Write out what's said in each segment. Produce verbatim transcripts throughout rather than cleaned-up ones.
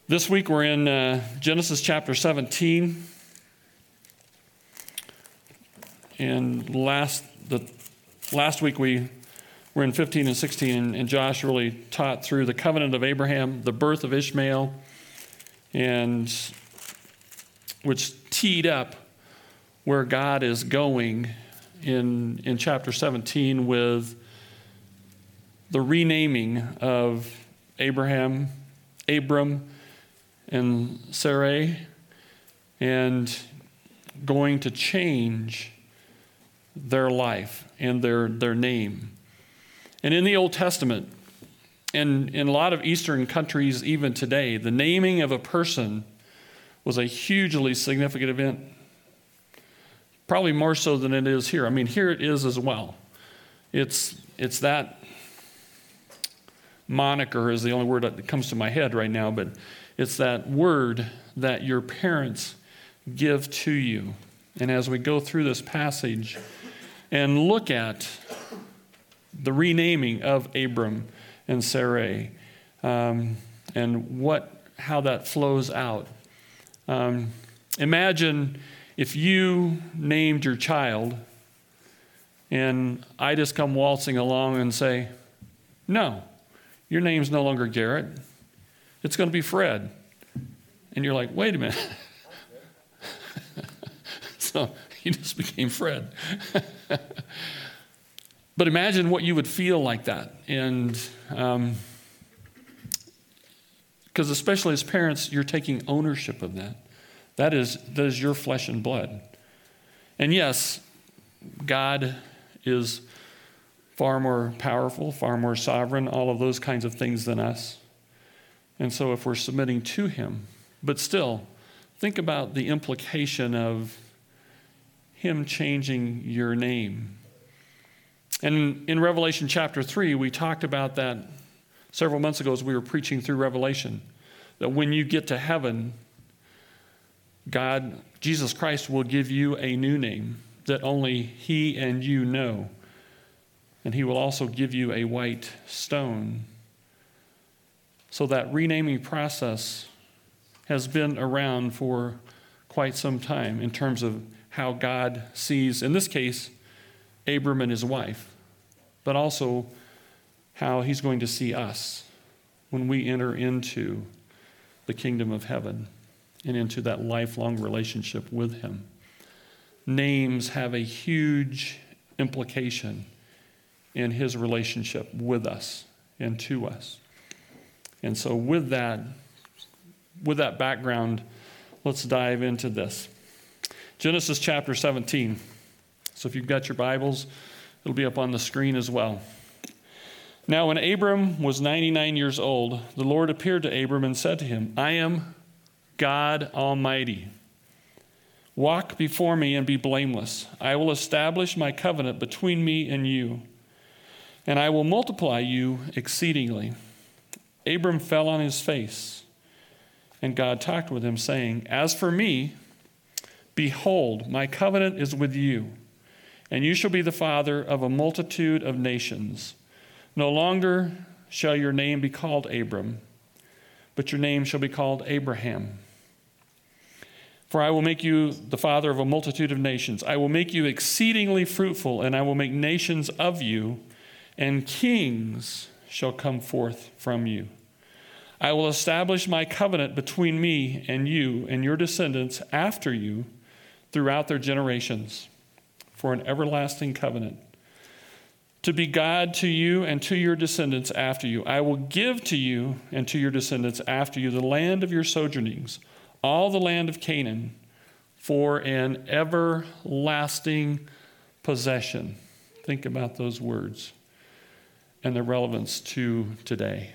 This week we're in uh, Genesis chapter seventeen. And last the last week we were in fifteen and sixteen, and, and Josh really taught through the covenant of Abraham, the birth of Ishmael, and which teed up where God is going in, in chapter seventeen with the renaming of Abraham, Abram, and Sarai, and going to change their life and their, their name. And in the Old Testament, and in a lot of Eastern countries even today, the naming of a person was a hugely significant event, probably more so than it is here. I mean, here it is as well. It's, it's that moniker is the only word that comes to my head right now, but it's that word that your parents give to you. And as we go through this passage and look at the renaming of Abram and Sarai, um, and what how that flows out. Um, imagine if you named your child and I just come waltzing along and say, no, your name's no longer Garrett. It's going to be Fred. And you're like, wait a minute. So he just became Fred. But imagine what you would feel like that. And um, because especially as parents, you're taking ownership of that. That is, that is your flesh and blood. And yes, God is far more powerful, far more sovereign, all of those kinds of things than us. And so if we're submitting to him, but still, think about the implication of him changing your name. And in Revelation chapter three, we talked about that several months ago as we were preaching through Revelation, that when you get to heaven, God, Jesus Christ, will give you a new name that only he and you know. And he will also give you a white stone. So that renaming process has been around for quite some time in terms of how God sees, in this case, Abram and his wife, but also how he's going to see us when we enter into the kingdom of heaven and into that lifelong relationship with him. Names have a huge implication in his relationship with us and to us. And so with that, with that background, let's dive into this. Genesis chapter seventeen. So if you've got your Bibles, it'll be up on the screen as well. Now when Abram was ninety-nine years old, the Lord appeared to Abram and said to him, I am God Almighty. Walk before me and be blameless. I will establish my covenant between me and you, and I will multiply you exceedingly. Abram fell on his face, and God talked with him, saying, As for me, behold, my covenant is with you, and you shall be the father of a multitude of nations. No longer shall your name be called Abram, but your name shall be called Abraham. For I will make you the father of a multitude of nations. I will make you exceedingly fruitful, and I will make nations of you, and kings shall come forth from you. I will establish my covenant between me and you and your descendants after you throughout their generations, for an everlasting covenant, to be God to you and to your descendants after you. I will give to you and to your descendants after you the land of your sojournings, all the land of Canaan, for an everlasting possession. Think about those words and their relevance to today.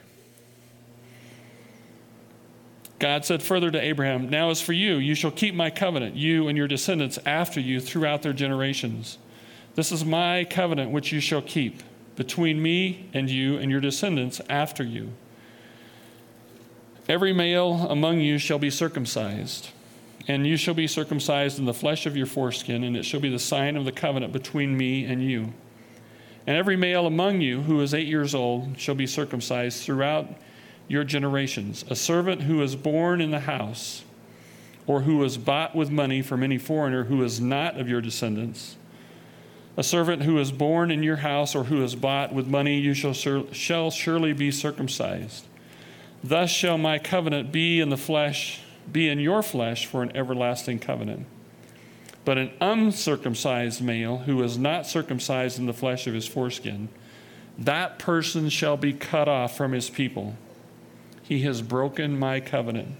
God said further to Abraham, Now as for you, you shall keep my covenant, you and your descendants after you throughout their generations. This is my covenant which you shall keep between me and you and your descendants after you. Every male among you shall be circumcised, and you shall be circumcised in the flesh of your foreskin, and it shall be the sign of the covenant between me and you. And every male among you who is eight years old shall be circumcised throughout your generations. A servant who is born in the house, or who is bought with money from any foreigner who is not of your descendants, a servant who is born in your house or who is bought with money, you shall, sur- shall surely be circumcised. Thus shall my covenant be in the flesh, be in your flesh for an everlasting covenant. But an uncircumcised male who is not circumcised in the flesh of his foreskin, that person shall be cut off from his people. He has broken my covenant.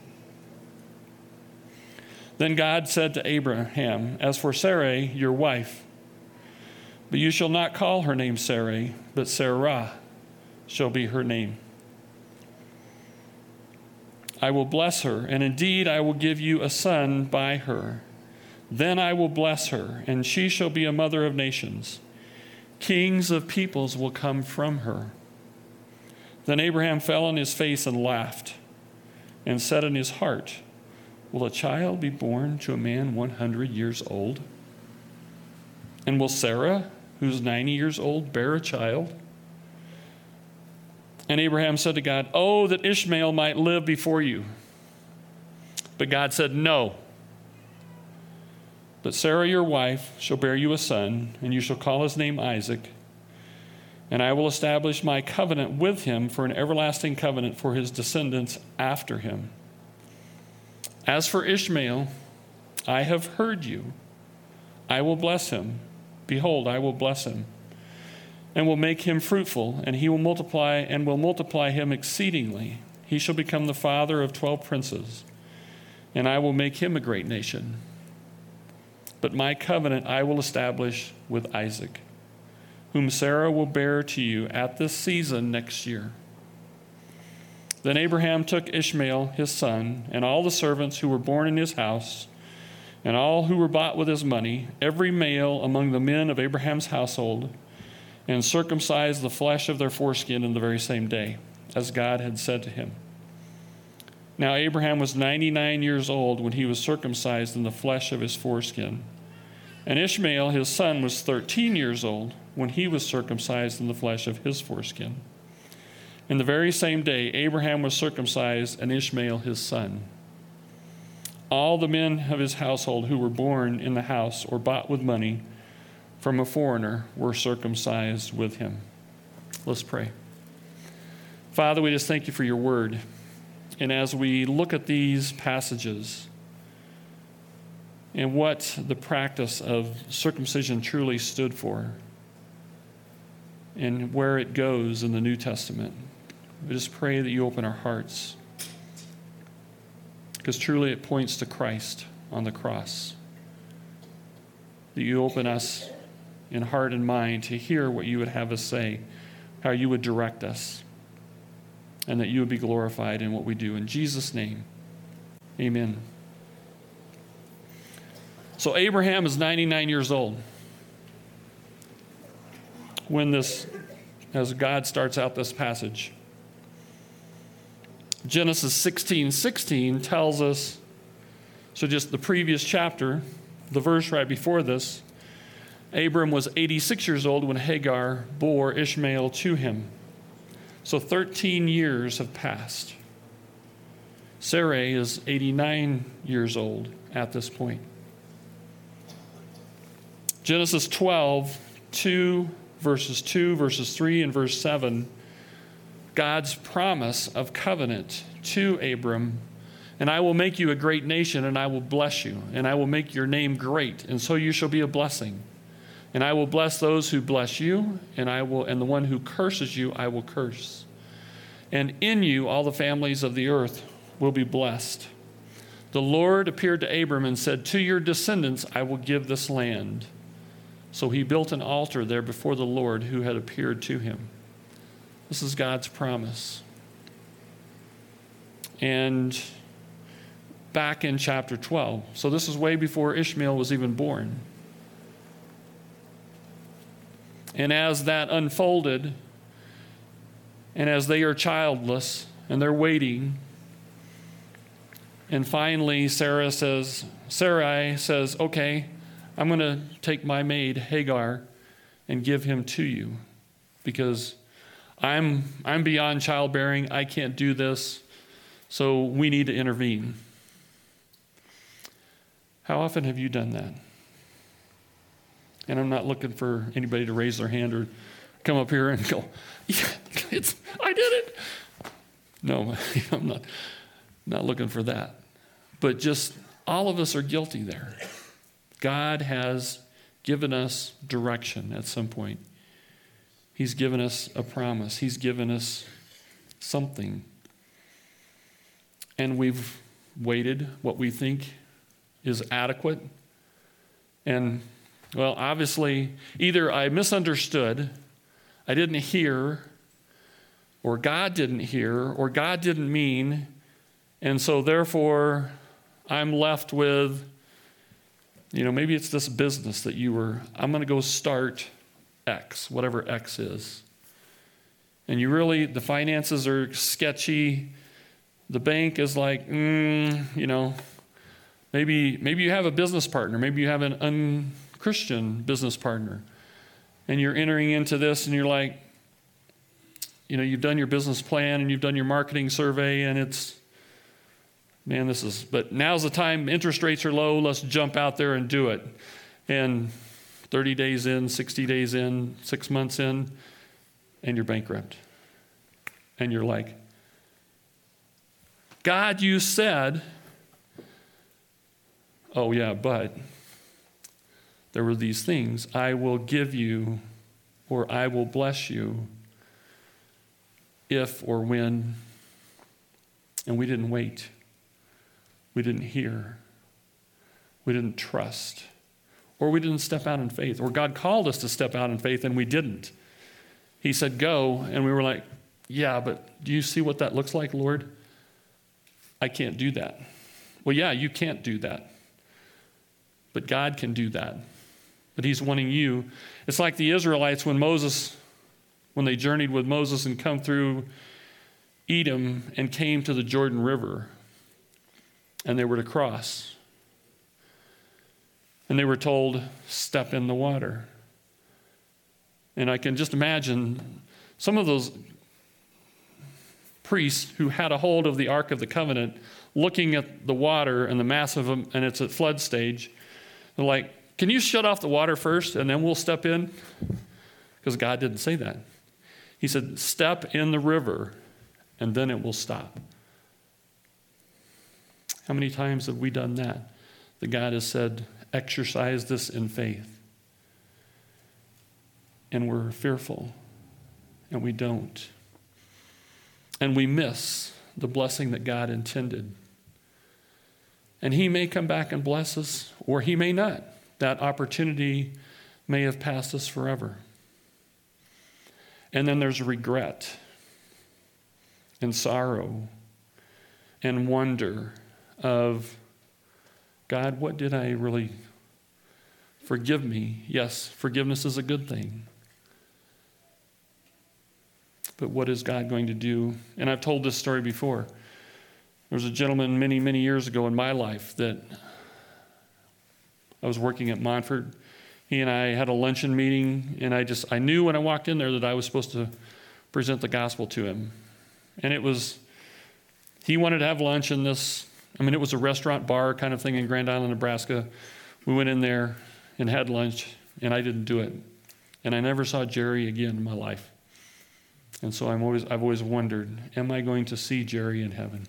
Then God said to Abraham, as for Sarai, your wife, but you shall not call her name Sarai, but Sarah shall be her name. I will bless her, and indeed I will give you a son by her. Then I will bless her, and she shall be a mother of nations. Kings of peoples will come from her. Then Abraham fell on his face and laughed, and said in his heart, will a child be born to a man one hundred years old? And will Sarah, who's ninety years old, bear a child? And Abraham said to God, oh, that Ishmael might live before you. But God said, no. But Sarah, your wife, shall bear you a son, and you shall call his name Isaac. And I will establish my covenant with him for an everlasting covenant for his descendants after him. As for Ishmael, I have heard you. I will bless him. Behold, I will bless him, and will make him fruitful, and he will multiply, and will multiply him exceedingly. He shall become the father of twelve princes, and I will make him a great nation. But my covenant I will establish with Isaac, whom Sarah will bear to you at this season next year. Then Abraham took Ishmael, his son, and all the servants who were born in his house, and all who were bought with his money, every male among the men of Abraham's household, and circumcised the flesh of their foreskin in the very same day, as God had said to him. Now Abraham was ninety-nine years old when he was circumcised in the flesh of his foreskin. And Ishmael, his son, was thirteen years old when he was circumcised in the flesh of his foreskin. In the very same day, Abraham was circumcised, and Ishmael his son. All the men of his household who were born in the house or bought with money from a foreigner were circumcised with him. Let's pray. Father, we just thank you for your word. And as we look at these passages and what the practice of circumcision truly stood for and where it goes in the New Testament, we just pray that you open our hearts, because truly it points to Christ on the cross. That you open us in heart and mind to hear what you would have us say, how you would direct us, and that you would be glorified in what we do. In Jesus' name, amen. So Abraham is ninety-nine years old when this, as God starts out this passage. Genesis sixteen sixteen tells us, so just the previous chapter, the verse right before this, Abram was eighty-six years old when Hagar bore Ishmael to him. So thirteen years have passed. Sarai is eighty-nine years old at this point. Genesis twelve, two, verses two, verses three, and verse seven, God's promise of covenant to Abram, and I will make you a great nation, and I will bless you, and I will make your name great, and so you shall be a blessing. And I will bless those who bless you, and I will, and the one who curses you, I will curse. And in you all the families of the earth will be blessed. The Lord appeared to Abram and said, to your descendants I will give this land. So he built an altar there before the Lord who had appeared to him. This is God's promise. And back in chapter twelve, so this is way before Ishmael was even born. And as that unfolded, and as they are childless, and they're waiting, and finally Sarah says, Sarai says, okay, I'm going to take my maid Hagar and give him to you, because I'm, I'm beyond childbearing. I can't do this. So we need to intervene. How often have you done that? And I'm not looking for anybody to raise their hand or come up here and go, yeah, it's, I did it. No, I'm not, not looking for that. But just all of us are guilty there. God has given us direction at some point. He's given us a promise. He's given us something. And we've waited what we think is adequate. And, well, obviously, either I misunderstood, I didn't hear, or God didn't hear, or God didn't mean, and so therefore I'm left with, you know, maybe it's this business that you were, I'm going to go start X, whatever X is. And you really, the finances are sketchy. The bank is like, mm, you know, maybe maybe you have a business partner. Maybe you have an un-Christian business partner. And you're entering into this and you're like, you know, you've done your business plan and you've done your marketing survey and it's, man, this is, but now's the time, interest rates are low, let's jump out there and do it. And thirty days in, sixty days in, six months in, and you're bankrupt. And you're like, God, you said, oh yeah, but there were these things. I will give you, or I will bless you if or when. And we didn't wait. We didn't hear. We didn't trust. Or we didn't step out in faith. Or God called us to step out in faith and we didn't. He said, go. And we were like, yeah, but do you see what that looks like, Lord? I can't do that. Well, yeah, you can't do that. But God can do that. But he's wanting you. It's like the Israelites when Moses, when they journeyed with Moses and come through Edom and came to the Jordan River. And they were to cross. And they were told, step in the water. And I can just imagine some of those priests who had a hold of the Ark of the Covenant looking at the water and the massive, and it's at flood stage. They're like, can you shut off the water first and then we'll step in? Because God didn't say that. He said, step in the river and then it will stop. How many times have we done that? That God has said, exercise this in faith. And we're fearful. And we don't. And we miss the blessing that God intended. And he may come back and bless us, or he may not. That opportunity may have passed us forever. And then there's regret and sorrow and wonder of, God, what did I really, forgive me. Yes, forgiveness is a good thing. But what is God going to do? And I've told this story before. There was a gentleman many, many years ago in my life that I was working at Montfort. He and I had a luncheon meeting, and I just, I knew when I walked in there that I was supposed to present the gospel to him. And it was, he wanted to have lunch in this, I mean, it was a restaurant bar kind of thing in Grand Island, Nebraska. We went in there and had lunch, and I didn't do it. And I never saw Jerry again in my life. And so I'm always, I've always wondered, am I going to see Jerry in heaven?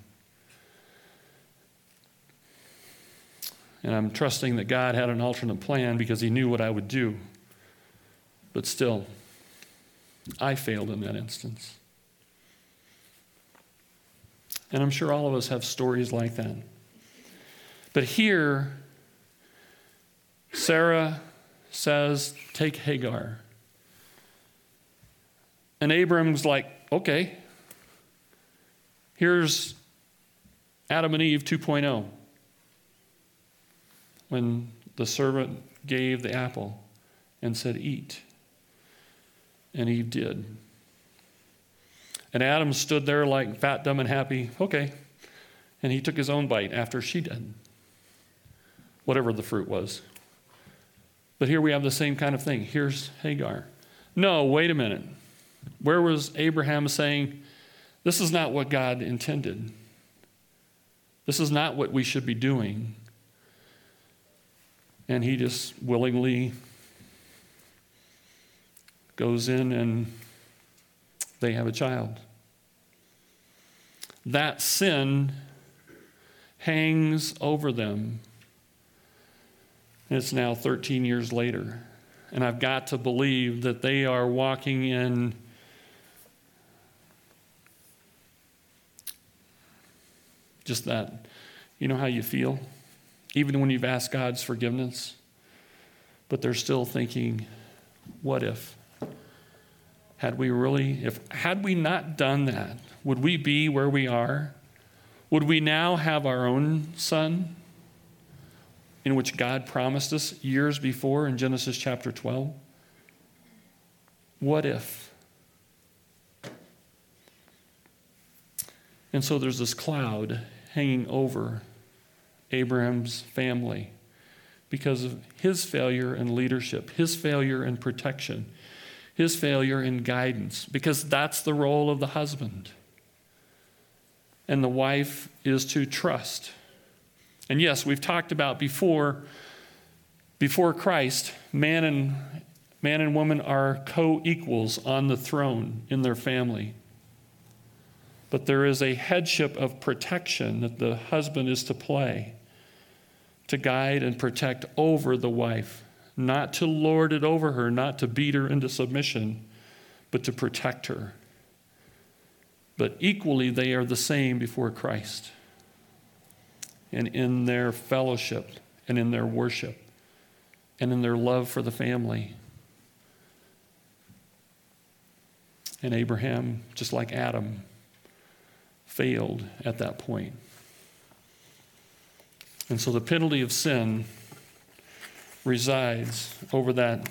And I'm trusting that God had an alternate plan because he knew what I would do. But still, I failed in that instance. And I'm sure all of us have stories like that. But here, Sarah says, take Hagar. And Abram's like, okay, here's Adam and Eve two point oh. When the servant gave the apple and said, eat. And Eve did. And Adam stood there like fat, dumb, and happy. Okay. And he took his own bite after she did. Whatever the fruit was. But here we have the same kind of thing. Here's Hagar. No, wait a minute. Where was Abraham saying, this is not what God intended? This is not what we should be doing. And he just willingly goes in and they have a child. That sin hangs over them. And it's now thirteen years later. And I've got to believe that they are walking in just that, you know how you feel? Even when you've asked God's forgiveness, but they're still thinking, what if? Had we really, if had we not done that, would we be where we are? Would we now have our own son, in which God promised us years before in Genesis chapter twelve? What if? And so there's this cloud hanging over Abraham's family because of his failure in leadership, his failure in protection, his failure in guidance, because that's the role of the husband. And the wife is to trust. And yes, we've talked about before, before Christ, man and, man and woman are co-equals on the throne in their family. But there is a headship of protection that the husband is to play, to guide and protect over the wife, not to lord it over her, not to beat her into submission, but to protect her. But equally, they are the same before Christ, and in their fellowship, and in their worship, and in their love for the family. And Abraham, just like Adam, failed at that point. And so the penalty of sin resides over that,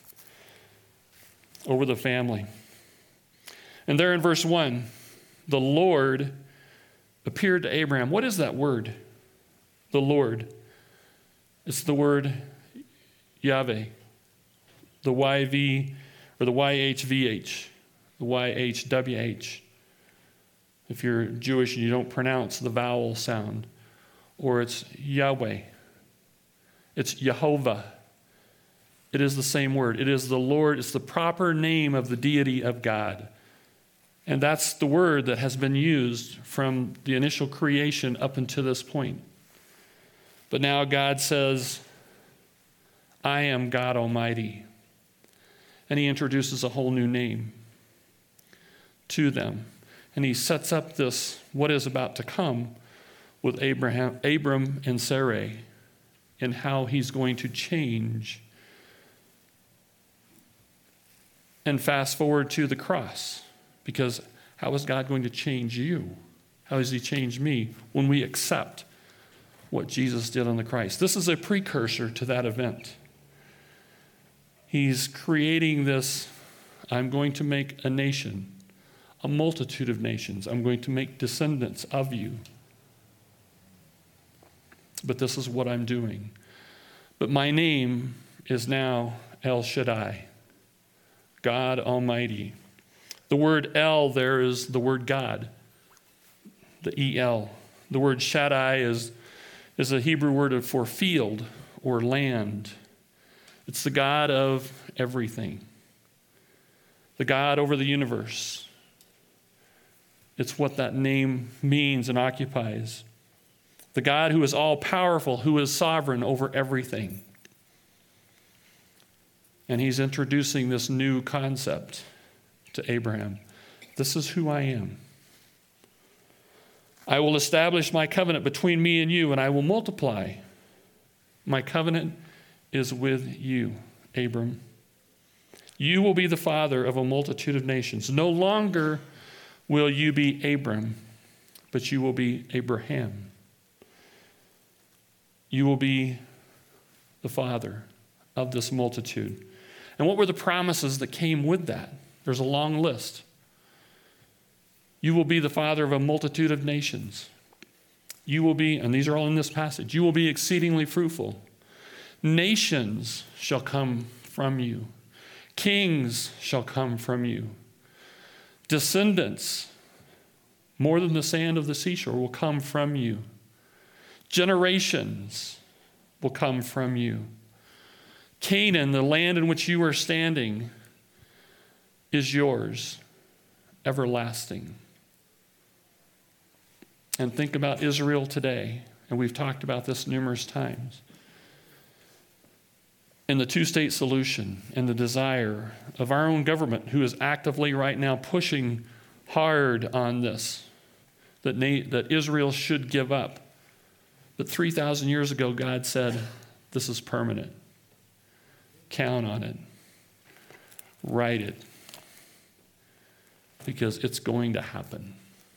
over the family. And there in verse one, the Lord appeared to Abraham. What is that word? The Lord. It's the word Yahweh, the Y V or the Y H V H, the Y H W H. If you're Jewish and you don't pronounce the vowel sound, or it's Yahweh, it's Jehovah. It is the same word. It is the Lord. It's the proper name of the deity of God. And that's the word that has been used from the initial creation up until this point. But now God says, I am God Almighty. And he introduces a whole new name to them. And he sets up this, what is about to come with Abraham, Abram and Sarai, and how he's going to change. And fast forward to the cross, because how is God going to change you? How does he change me when we accept what Jesus did on the cross? This is a precursor to that event. He's creating this, I'm going to make a nation, a multitude of nations. I'm going to make descendants of you. But this is what I'm doing. But my name is now El Shaddai, God Almighty. The word El there is the word God, the E L. The word Shaddai is, is a Hebrew word for field or land. It's the God of everything, the God over the universe. It's what that name means and occupies. The God who is all-powerful, who is sovereign over everything. And he's introducing this new concept to Abraham. This is who I am. I will establish my covenant between me and you, and I will multiply. My covenant is with you, Abram. You will be the father of a multitude of nations. No longer will you be Abram, but you will be Abraham. You will be the father of this multitude. And what were the promises that came with that? There's a long list. You will be the father of a multitude of nations. You will be, and these are all in this passage, you will be exceedingly fruitful. Nations shall come from you. Kings shall come from you. Descendants, more than the sand of the seashore, will come from you. Generations will come from you. Canaan, the land in which you are standing, is yours, everlasting. And think about Israel today, and we've talked about this numerous times. And the two-state solution and the desire of our own government, who is actively right now pushing hard on this, that, Na- that Israel should give up. But three thousand years ago, God said, this is permanent. Count on it. Write it. Because it's going to happen.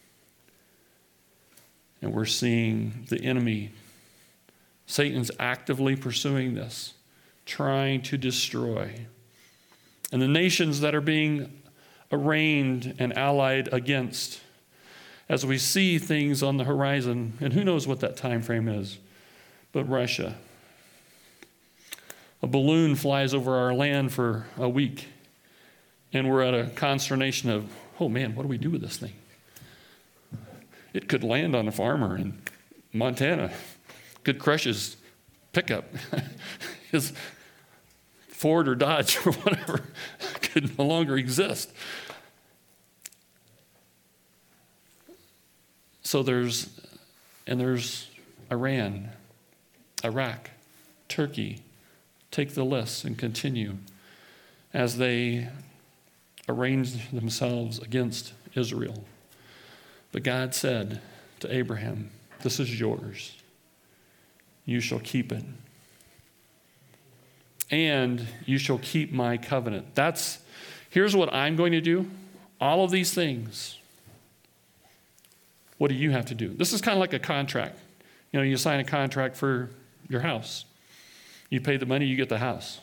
And we're seeing the enemy, Satan's actively pursuing this, trying to destroy. And the nations that are being arraigned and allied against, as we see things on the horizon, and who knows what that time frame is, but Russia. A balloon flies over our land for a week, and we're at a consternation of, oh man, what do we do with this thing? It could land on a farmer in Montana, could crush his pickup, his Ford or Dodge or whatever could no longer exist. So there's, and there's Iran, Iraq, Turkey. Take the list and continue as they arrange themselves against Israel. But God said to Abraham, this is yours. You shall keep it. And you shall keep my covenant. That's, here's what I'm going to do. All of these things. What do you have to do? This is kind of like a contract. You know, you sign a contract for your house. You pay the money, you get the house.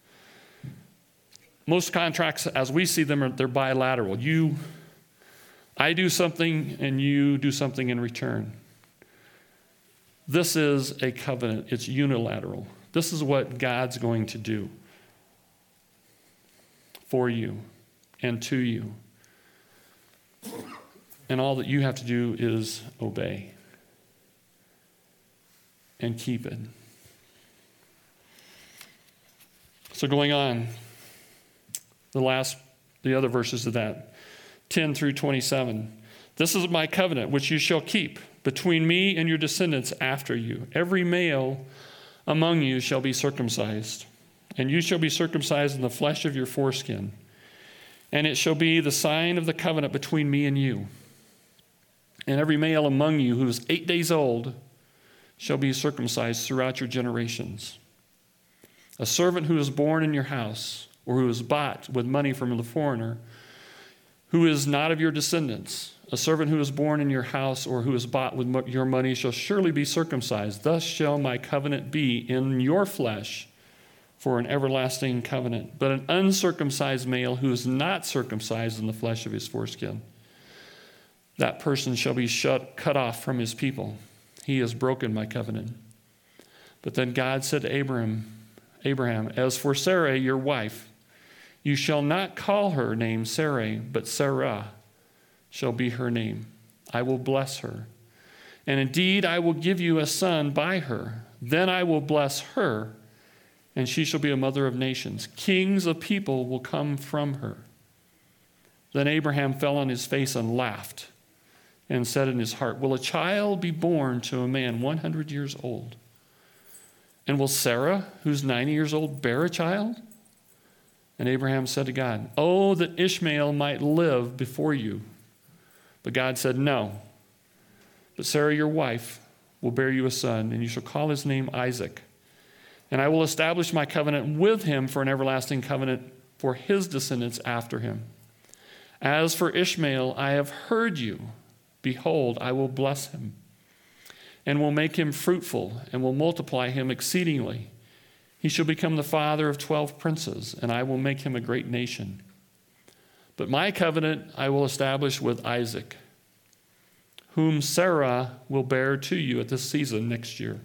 Most contracts, as we see them, are, they're bilateral. You, I do something and you do something in return. This is a covenant. It's unilateral. This is what God's going to do for you and to you. And all that you have to do is obey and keep it. So going on, the last, the other verses of that, ten through twenty-seven. This is my covenant which you shall keep between me and your descendants after you. Every male among you shall be circumcised, and you shall be circumcised in the flesh of your foreskin. And it shall be the sign of the covenant between me and you. And every male among you who is eight days old shall be circumcised throughout your generations. A servant who is born in your house, or who is bought with money from the foreigner, who is not of your descendants, a servant who is born in your house or who is bought with your money shall surely be circumcised. Thus shall my covenant be in your flesh for an everlasting covenant. But an uncircumcised male who is not circumcised in the flesh of his foreskin, that person shall be shut, cut off from his people. He has broken my covenant. But then God said to Abraham, Abraham, as for Sarai, your wife, you shall not call her name Sarai, but Sarah shall be her name. I will bless her. And indeed, I will give you a son by her. Then I will bless her, and she shall be a mother of nations. Kings of people will come from her. Then Abraham fell on his face and laughed, and said in his heart, will a child be born to a man one hundred years old? And will Sarah, who's ninety years old, bear a child? And Abraham said to God, oh, that Ishmael might live before you. But God said, no. But Sarah, your wife, will bear you a son, and you shall call his name Isaac. And I will establish my covenant with him for an everlasting covenant for his descendants after him. As for Ishmael, I have heard you. Behold, I will bless him, and will make him fruitful, and will multiply him exceedingly. He shall become the father of twelve princes, and I will make him a great nation. But my covenant I will establish with Isaac, whom Sarah will bear to you at this season next year.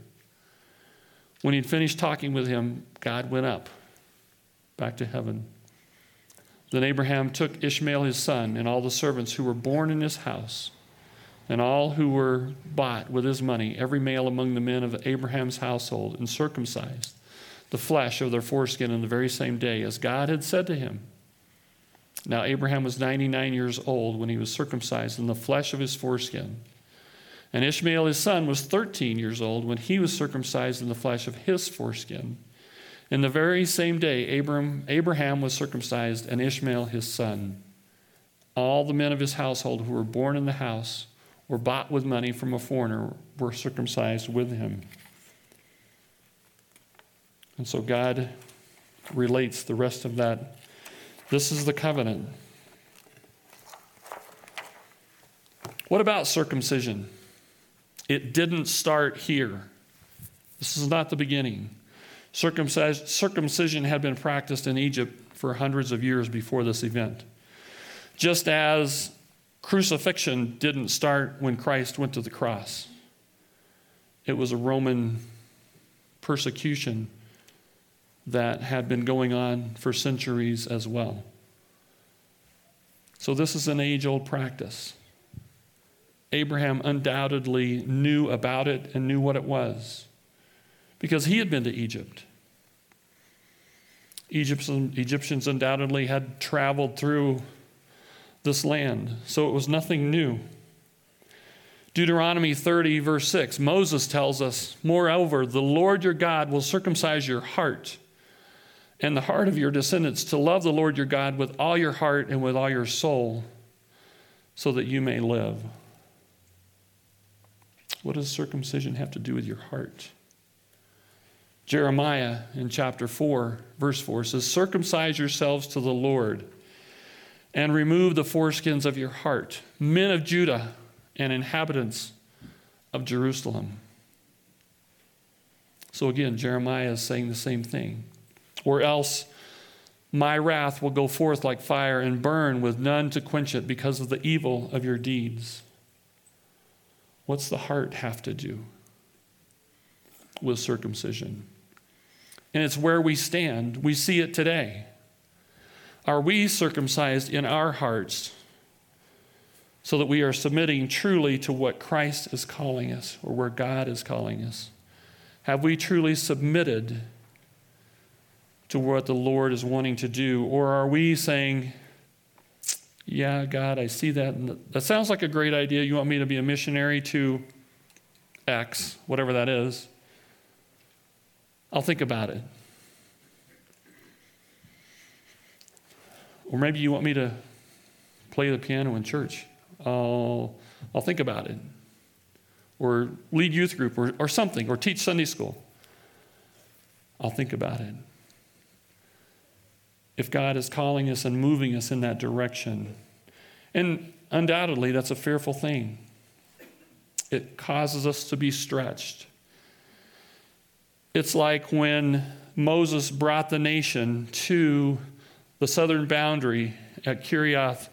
When he'd finished talking with him, God went up back to heaven. Then Abraham took Ishmael his son and all the servants who were born in his house and all who were bought with his money, every male among the men of Abraham's household, and circumcised the flesh of their foreskin on the very same day, as God had said to him. Now Abraham was ninety-nine years old when he was circumcised in the flesh of his foreskin. And Ishmael his son was thirteen years old when he was circumcised in the flesh of his foreskin. In the very same day, Abram, Abraham was circumcised, and Ishmael his son. All the men of his household who were born in the house or bought with money from a foreigner were circumcised with him. And so God relates the rest of that. This is the covenant. What about circumcision? It didn't start here. This is not the beginning. Circumcision had been practiced in Egypt for hundreds of years before this event. Just as crucifixion didn't start when Christ went to the cross. It was a Roman persecution that had been going on for centuries as well. So this is an age-old practice. Abraham undoubtedly knew about it and knew what it was because he had been to Egypt. Egyptians, Egyptians undoubtedly had traveled through this land, so it was nothing new. Deuteronomy thirty, verse six, Moses tells us, "Moreover, the Lord your God will circumcise your heart and the heart of your descendants to love the Lord your God with all your heart and with all your soul, so that you may live." What does circumcision have to do with your heart? Jeremiah in chapter four, verse four says, "Circumcise yourselves to the Lord and remove the foreskins of your heart, men of Judah and inhabitants of Jerusalem." So again, Jeremiah is saying the same thing. Or else, "My wrath will go forth like fire and burn with none to quench it because of the evil of your deeds." What's the heart have to do with circumcision? And it's where we stand. We see it today. Are we circumcised in our hearts so that we are submitting truly to what Christ is calling us or where God is calling us? Have we truly submitted to what the Lord is wanting to do? Or are we saying, "Yeah, God, I see that. And that sounds like a great idea. You want me to be a missionary to X, whatever that is. I'll think about it." Or maybe you want me to play the piano in church. I'll, I'll think about it. Or lead youth group or, or something, or teach Sunday school. I'll think about it. If God is calling us and moving us in that direction, and undoubtedly that's a fearful thing. It causes us to be stretched. It's like when Moses brought the nation to the southern boundary at Kiriath.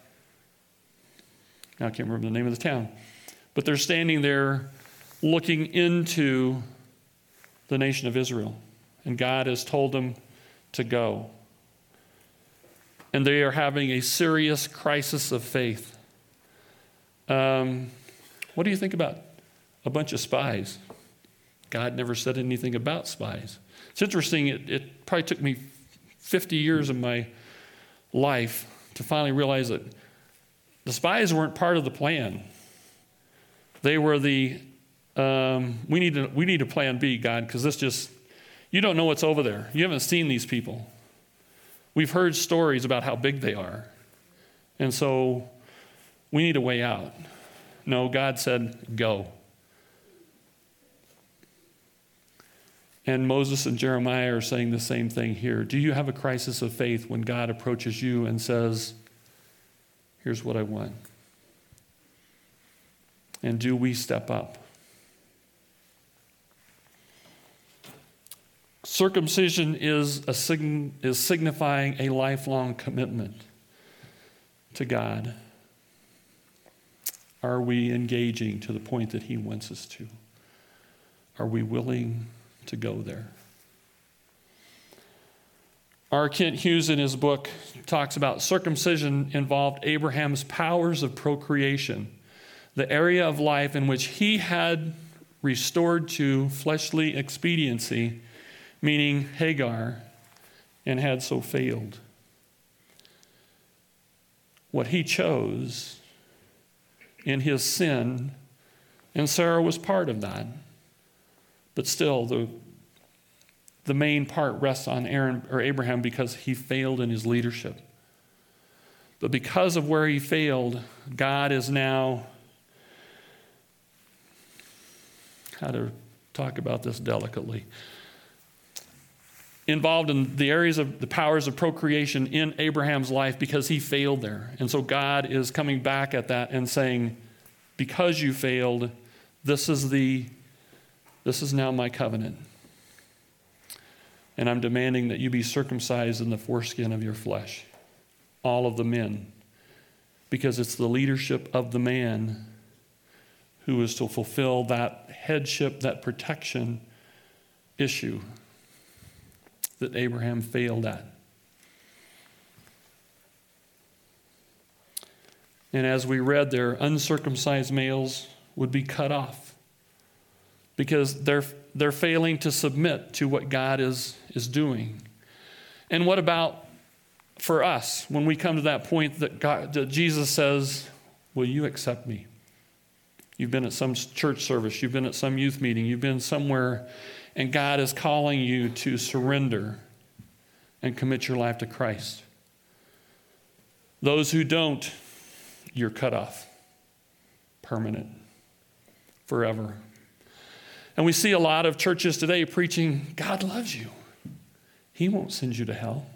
I can't remember the name of the town. But they're standing there looking into the nation of Israel. And God has told them to go. And they are having a serious crisis of faith. Um, what do you think about a bunch of spies? God never said anything about spies. It's interesting, it, it probably took me fifty years of my life to finally realize that the spies weren't part of the plan. They were the, um, we need to, we need a plan B, God, because this just, you don't know what's over there. You haven't seen these people. We've heard stories about how big they are. And so we need a way out. No, God said, go. And Moses and Jeremiah are saying the same thing here. Do you have a crisis of faith when God approaches you and says, here's what I want? And do we step up? Circumcision is, a sign, is signifying a lifelong commitment to God. Are we engaging to the point that He wants us to? Are we willing to go there? R. Kent Hughes in his book talks about circumcision involved Abraham's powers of procreation, the area of life in which he had restored to fleshly expediency, meaning Hagar, and had so failed. What he chose in his sin, and Sarah was part of that, but still the The main part rests on Aaron or Abraham because he failed in his leadership. But because of where he failed, God is now, how to talk about this delicately, involved in the areas of the powers of procreation in Abraham's life because he failed there. And so God is coming back at that and saying, because you failed, this is the, this is now my covenant. And I'm demanding that you be circumcised in the foreskin of your flesh, all of the men, because it's the leadership of the man who is to fulfill that headship, that protection issue that Abraham failed at. And as we read there, uncircumcised males would be cut off because they're they're failing to submit to what God is, is doing. And what about for us when we come to that point that, God, that Jesus says, will you accept me? You've been at some church service, you've been at some youth meeting, you've been somewhere, and God is calling you to surrender and commit your life to Christ. Those who don't, you're cut off. Permanent. Forever. And we see a lot of churches today preaching, God loves you. He won't send you to hell.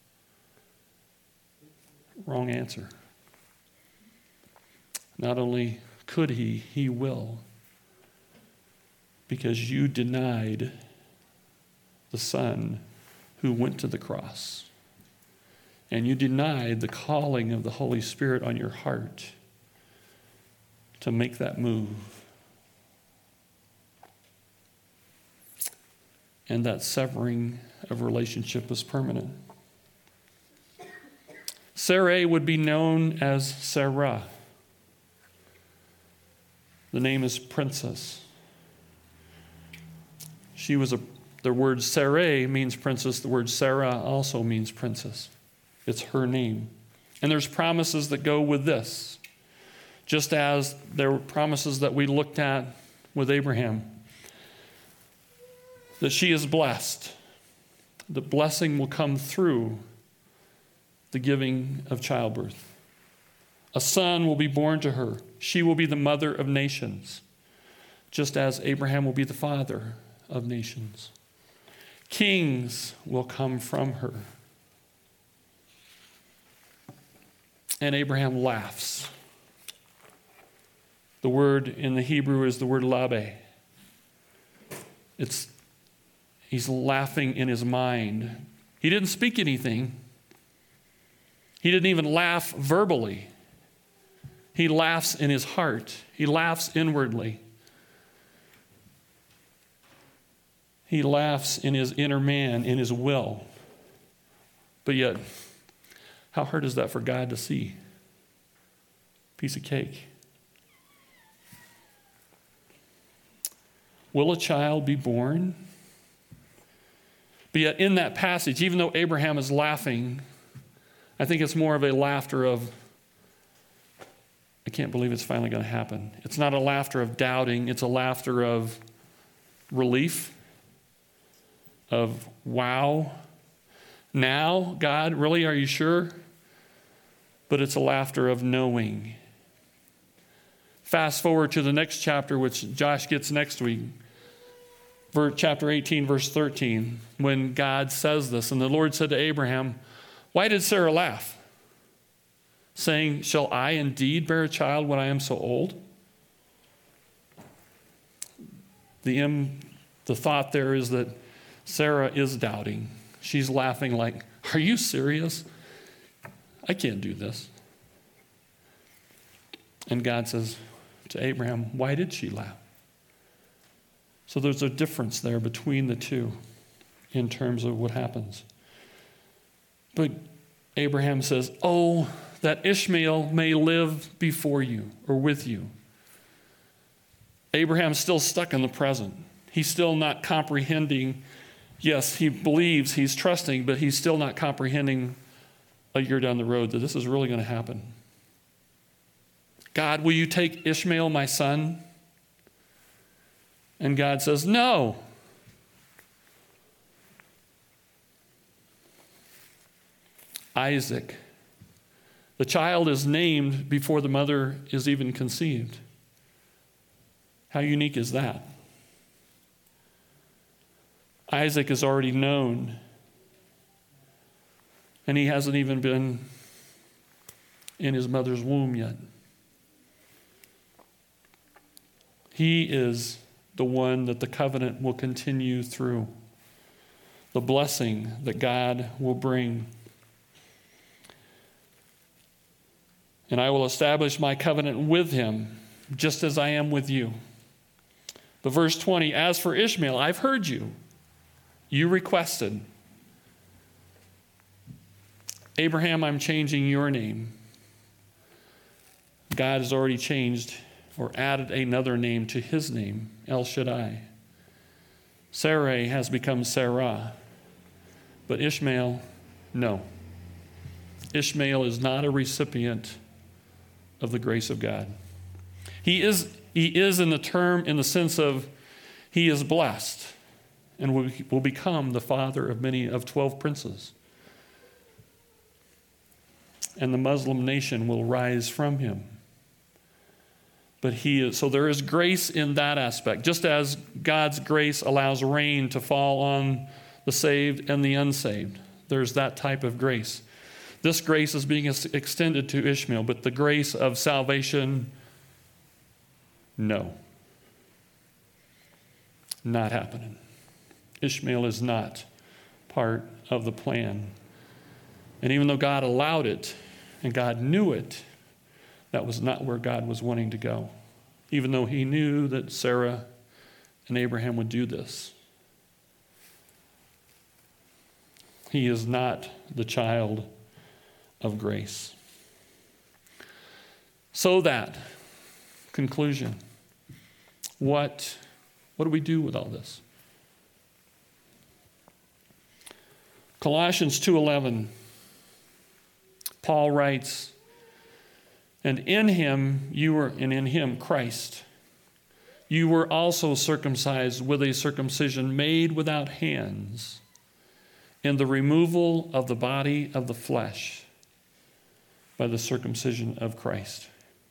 Wrong answer. Not only could he, he will. Because you denied the Son who went to the cross. And you denied the calling of the Holy Spirit on your heart to make that move. And that severing of relationship is permanent. Sarai would be known as Sarah. The name is princess. She was a, the word Sarai means princess. The word Sarah also means princess. It's her name. And there's promises that go with this. Just as there were promises that we looked at with Abraham. That she is blessed. The blessing will come through the giving of childbirth. A son will be born to her. She will be the mother of nations, just as Abraham will be the father of nations. Kings will come from her. And Abraham laughs. The word in the Hebrew is the word labe. It's He's laughing in his mind. He didn't speak anything. He didn't even laugh verbally. He laughs in his heart. He laughs inwardly. He laughs in his inner man, in his will. But yet, how hard is that for God to see? Piece of cake. Will a child be born? But yet in that passage, even though Abraham is laughing, I think it's more of a laughter of, I can't believe it's finally going to happen. It's not a laughter of doubting. It's a laughter of relief, of wow. Now, God, really, are you sure? But it's a laughter of knowing. Fast forward to the next chapter, which Josh gets next week. Chapter eighteen, verse thirteen, when God says this, and the Lord said to Abraham, why did Sarah laugh? Saying, shall I indeed bear a child when I am so old? The, im, the thought there is that Sarah is doubting. She's laughing like, are you serious? I can't do this. And God says to Abraham, why did she laugh? So there's a difference there between the two in terms of what happens. But Abraham says, oh, that Ishmael may live before you or with you. Abraham's still stuck in the present. He's still not comprehending. Yes, he believes, he's trusting, but he's still not comprehending a year down the road that this is really going to happen. God, will you take Ishmael, my son? And God says, no. Isaac. The child is named before the mother is even conceived. How unique is that? Isaac is already known, and he hasn't even been in his mother's womb yet. He is the one that the covenant will continue through, the blessing that God will bring. And I will establish my covenant with him, just as I am with you. But verse twenty, as for Ishmael, I've heard you. You requested. Abraham, I'm changing your name. God has already changed or added another name to his name, El Shaddai. Sarai has become Sarah. But Ishmael, no. Ishmael is not a recipient of the grace of God. He is, he is in the term, in the sense of he is blessed and will, will become the father of many of twelve princes. And the Muslim nation will rise from him. But he is, so there is grace in that aspect. Just as God's grace allows rain to fall on the saved and the unsaved, there's that type of grace. This grace is being extended to Ishmael, but the grace of salvation, no. Not happening. Ishmael is not part of the plan. And even though God allowed it, and God knew it, that was not where God was wanting to go. Even though he knew that Sarah and Abraham would do this. He is not the child of grace. So that, conclusion, what, what do we do with all this? Colossians two eleven, Paul writes, and in him you were, and in him, Christ, you were also circumcised with a circumcision made without hands, in the removal of the body of the flesh by the circumcision of Christ.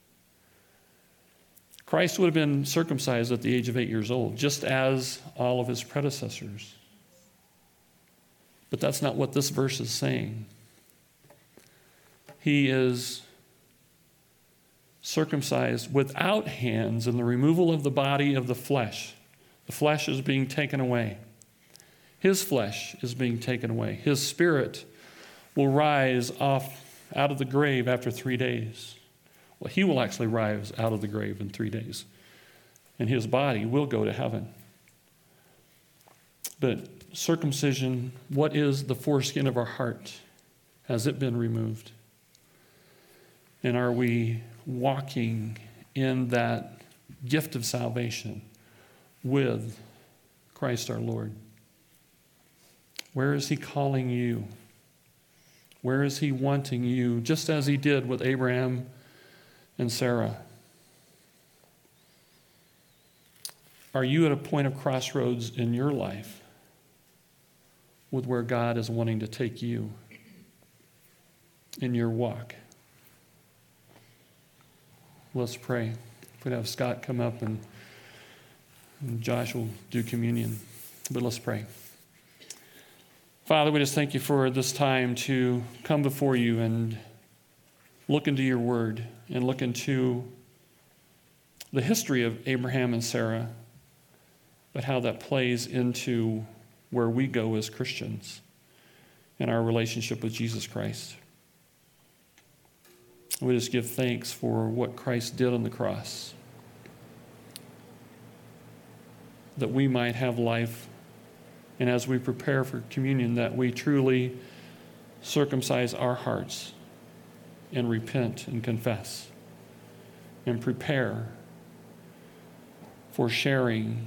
Christ would have been circumcised at the age of eight years old, just as all of his predecessors. But that's not what this verse is saying. He is circumcised without hands in the removal of the body of the flesh. The flesh is being taken away. His flesh is being taken away. His spirit will rise off out of the grave after three days. Well, he will actually rise out of the grave in three days. And his body will go to heaven. But circumcision, what is the foreskin of our heart? Has it been removed? And are we walking in that gift of salvation with Christ our Lord? Where is he calling you? Where is he wanting you, just as he did with Abraham and Sarah? Are you at a point of crossroads in your life with where God is wanting to take you in your walk? Let's pray. If we'd have Scott come up and, and Josh will do communion. But let's pray. Father, we just thank you for this time to come before you and look into your word and look into the history of Abraham and Sarah, but how that plays into where we go as Christians in our relationship with Jesus Christ. We just give thanks for what Christ did on the cross, that we might have life. And as we prepare for communion, that we truly circumcise our hearts and repent and confess and prepare for sharing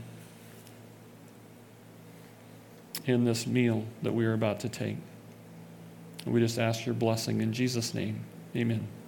in this meal that we are about to take. We just ask your blessing in Jesus' name. Amen.